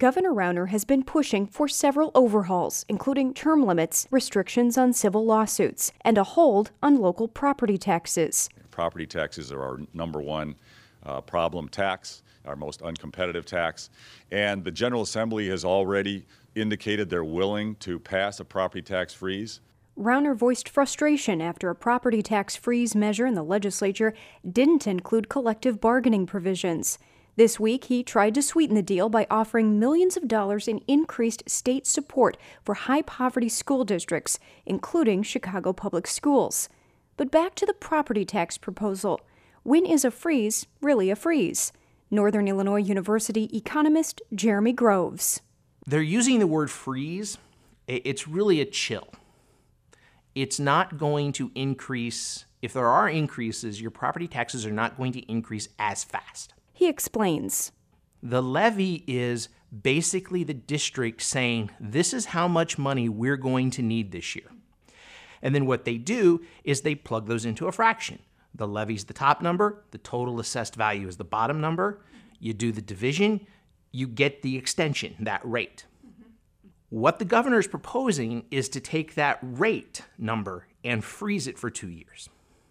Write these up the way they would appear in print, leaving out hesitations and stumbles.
Governor Rauner has been pushing for several overhauls, including term limits, restrictions on civil lawsuits, and a hold on local property taxes. Property taxes are our number one problem tax, our most uncompetitive tax, and the General Assembly has already indicated they're willing to pass a property tax freeze. Rauner voiced frustration after a property tax freeze measure in the legislature didn't include collective bargaining provisions. This week, he tried to sweeten the deal by offering millions of dollars in increased state support for high-poverty school districts, including Chicago Public Schools. But back to the property tax proposal. When is a freeze really a freeze? Northern Illinois University economist Jeremy Groves. They're using the word freeze. It's really a chill. It's not going to increase. If there are increases, your property taxes are not going to increase as fast. He explains. The levy is basically the district saying, this is how much money we're going to need this year. And then what they do is they plug those into a fraction. The levy's the top number, the total assessed value is the bottom number. You do the division, you get the extension, that rate. What the governor is proposing is to take that rate number and freeze it for 2 years.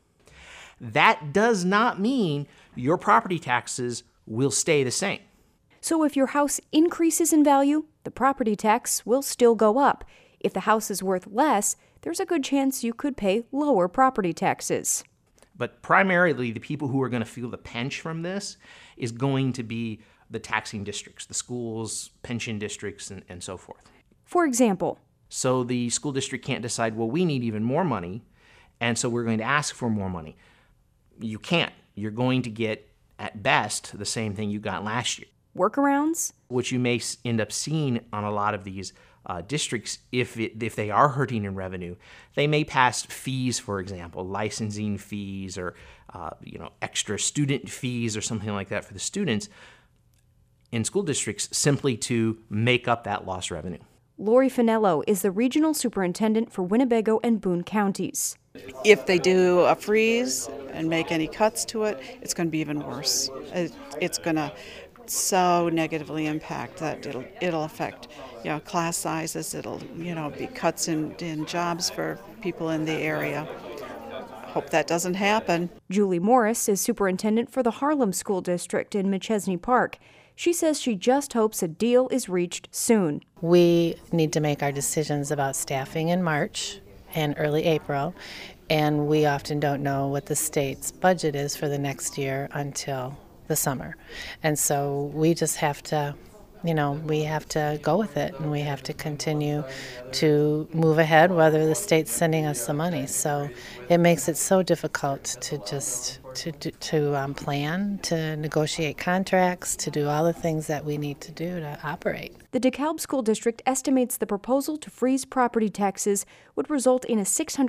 That does not mean your property taxes will stay the same. So if your house increases in value, the property tax will still go up. If the house is worth less, there's a good chance you could pay lower property taxes. But primarily, the people who are going to feel the pinch from this is going to be the taxing districts, the schools, pension districts, and so forth. For example, so the school district can't decide, well, we need even more money, and so we're going to ask for more money. You can't. You're going to get, at best, the same thing you got last year. Workarounds? What you may end up seeing on a lot of these districts, if they are hurting in revenue, they may pass fees, for example, licensing fees or extra student fees or something like that for the students in school districts simply to make up that lost revenue. Lori Finello is the regional superintendent for Winnebago and Boone counties. If they do a freeze and make any cuts to it, it's going to be even worse. It's going to so negatively impact that it'll affect class sizes. It'll be cuts in jobs for people in the area. Hope that doesn't happen. Julie Morris is superintendent for the Harlem School District in Machesney Park. She says she just hopes a deal is reached soon. We need to make our decisions about staffing in March and early April, and we often don't know what the state's budget is for the next year until the summer. And so we just have to, we have to go with it, and we have to continue to move ahead whether the state's sending us the money. So it makes it so difficult to just to plan, to negotiate contracts, to do all the things that we need to do to operate. The DeKalb School District estimates the proposal to freeze property taxes would result in a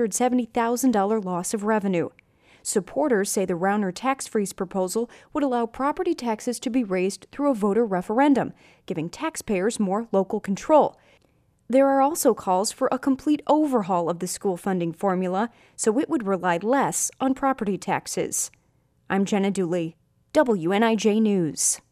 $670,000 loss of revenue. Supporters say the Rauner tax freeze proposal would allow property taxes to be raised through a voter referendum, giving taxpayers more local control. There are also calls for a complete overhaul of the school funding formula, so it would rely less on property taxes. I'm Jenna Dooley, WNIJ News.